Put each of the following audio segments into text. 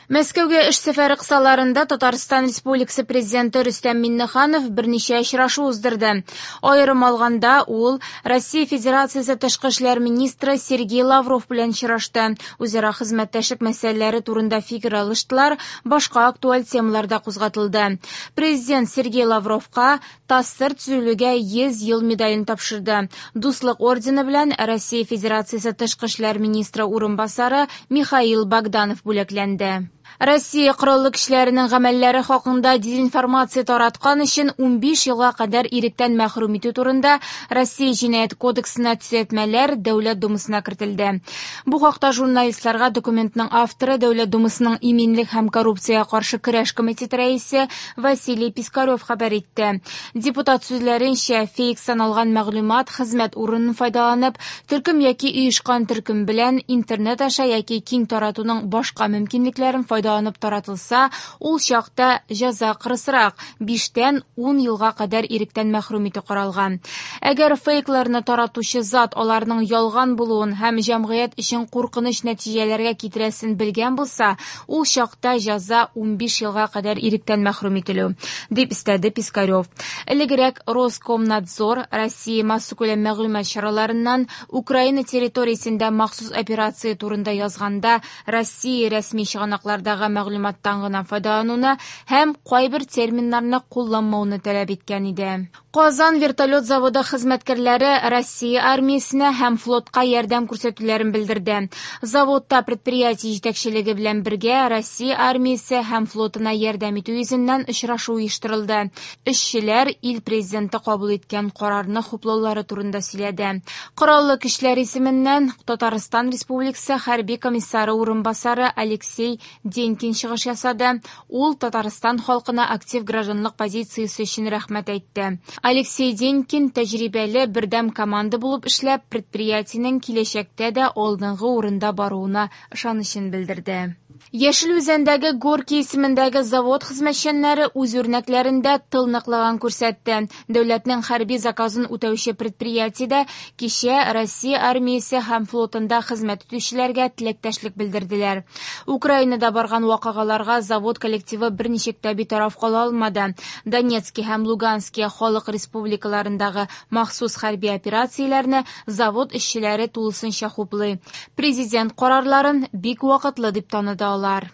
Мәскәүгә эш сәфәре кысаларында Татарстан Республикасы Президенты Рөстәм Миңнеханов берничә очрашу уздырды. Аерым алганда, ул Россия Федерациясе Тышкы эшләр министры Сергей Лавров белән очрашты. Үзара хезмәттәшлек мәсьәләләре турында фикер алыштылар, башка актуаль темаларда кузгатылды. Президент Сергей Лавровка ТАССР төзелүгә 100 ел медален тапшырды. Дуслык ордены белән Россия Федерациясе Тышкы эшләр министры урынбасары Михаил Богданов бүләкләнде. Россия кораллы көчләренең гамәлләре хакында дезинформация тараткан өчен 15 елга кадәр иректән мәхрүм итү турында Россия җинаять кодексына төзәтмәләр Дәүләт Думасына кертелде. Бу хакта журналистларга документның авторы Дәүләт Думасының иминлек һәм коррупциягә каршы көрәш комитеты рәисе Василий Пискарев хәбәр итте. Депутат сүзләренчә, фейк саналган мәгълүмат хезмәт урынын файдаланып, төркем яки оешкан төркем белән интернет аша яки киң таратуның башка мөмкинлекләрен файдаланып таратылса, ул чакта җәза кырысрак 5-тән 10 елга кадәр иректән мәхрүм итү каралган. Әгәр фейкларны таратучы зат аларның ялган булуын һәм җәмгыять өчен куркыныч нәтиҗәләргә китерәсен белгән булса, ул чакта җәза 15 елга кадәр иректән мәхрүм ителү, дип истәде Пискарев. Элегрәк Роскомнадзор Россия массакүләм мәгълүмат чараларыннан Украина территориясендә махсус операция турында язганда, Россия рәсми чыганакларда мәгълүматтан гына файдалануны һәм кайбер терминнарны кулланмауны таләп иткән иде. Казан вертолет заводы хезмәткәрләре Россия армиясенә һәм флотка ярдәм күрсәтүләрен белдерде. Заводта предприятие җитәкчелеге белән бергә Россия армиясе һәм флотына ярдәм итү йөзеннән очрашу оештырылды. Эшчеләр ил президенты кабул иткән карарны хуплаулары турында сөйләде. Кораллы көчләр исеменнән Татарстан Республикасы хәрби комиссары урынбасары Алексей Денькин чыгыш ясады. Ул Татарстан халкына актив гражданлык позициясе өчен рәхмәт әйтте. Алексей Денькин тәҗрибәле бердәм команда булып эшләп, предприятиенең киләчәктә дә алдынгы урында баруына ышанычын белдерде. Яшел Үзәндәге Горки исемендәге завод хезмәтчәннәре үз үрнәкләрендә тылныклыгын күрсәтте. Дәүләтнең хәрби заказын үтәүче предприятиедә кичә Россия армиясе һәм флотында хезмәт итүчеләргә теләктәшлек белдерделәр. Украинада барган вакыйгаларга завод коллективы берничек тә битараф кала алмады. Донецкий һәм Луганский халык республикаларындагы махсус хәрби операцияләрне завод эшчеләре тулысынча хуплый. Президент карарларын бик вакытлы дип таныды алар.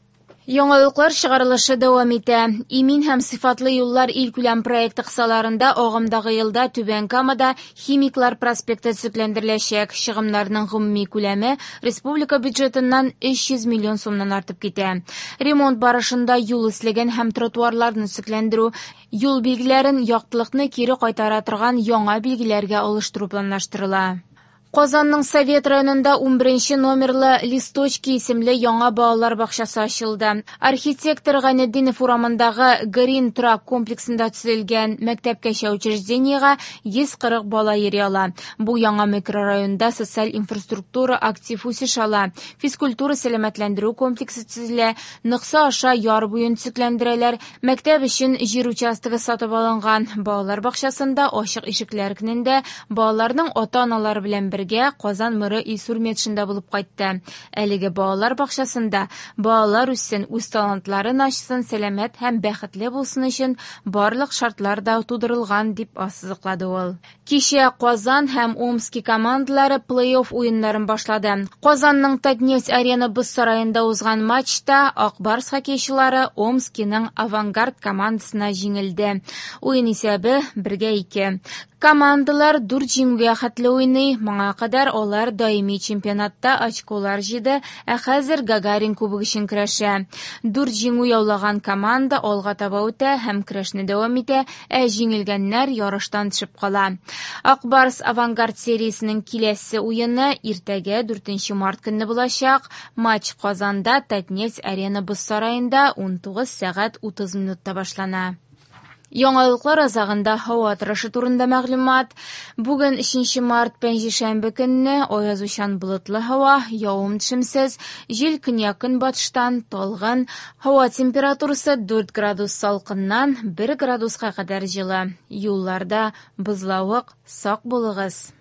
Яңалыклар чыгарылышы дәвам итә. Имин һәм сыйфатлы юллар илкүләм проекты кысаларында агымдагы елда Түбән Камада Химиклар проспекты төзекләндереләчәк. Чыгымнарның гомуми күләме республика бюджетыннан 300 миллион сумнан артып китә. Ремонт барышында юл эсләгән һәм тротуарларны төзекләндерү, юл билгеләрен яктылыкны кире кайтара торган яңа билгеләргә алыштыру планлаштырыла. Казанның Совет районында 11 номерлы Листочки исемле яңа балалар бакчасы ачылды. Архитектор Гайнетдинов урамындагы Green Truck комплексында төзелгән мәктәпкәчә учреждениегә 140 бала йөри ала. Бу яңа микрорайонда социаль инфраструктура актив үсеш ала. Физкультура сәламәтләндерү комплексы төзелә, Ныгса аша яр буен төзекләндерәләр, мәктәп өчен җир участогы сатып алынган. Балалар бакчасында ачык ишекләр көнендә балаларның ата-аналары белән Казан мэры Илсур Метшинда булып кайтты. Әлеге балалар бакчасында балалар үссен, үз талантларын ачсын, сәламәт һәм бәхетле булсын өчен барлык шартлар да тудырылган, дип ассызыклады ул. Кичә Казан һәм Омский командалары плей-офф уеннарын башлады. Казанның Татнефть-Арена боз сараенда узган матчта Акбарс хоккейчылары Омскиның Авангард командасына җиңелде. Уен исәбе 1-2. Командалар 4 җиңүгә хәтле уйный. Моңа кадәр алар даими чемпионатта очколар җыйды, ә хәзер Гагарин кубогы өчен көрәшә. 4 җиңү яулаган команда алга таба үтә һәм көрәшне дәвам итә, ә җиңелгәннәр ярыштан төшеп кала. Акбарс Авангард сериясенең киләсе уены иртәгә 4 март көнне булачак. Матч Казанда Татнефть-Арена боз сараенда 19 сәгать 30 минутта башлана. Яңалыклар азагында һава торышы турында мәгълүмат. Бүген 3 март пәнҗешәмбе көнне аязучан болытлы һава, явым-төшемсез, җил көньяк-көнбатыштан талгын, һава температурасы 4 градус салкыннан 1 градуска кадәр җылы. Юлларда бозлавык, сак булыгыз.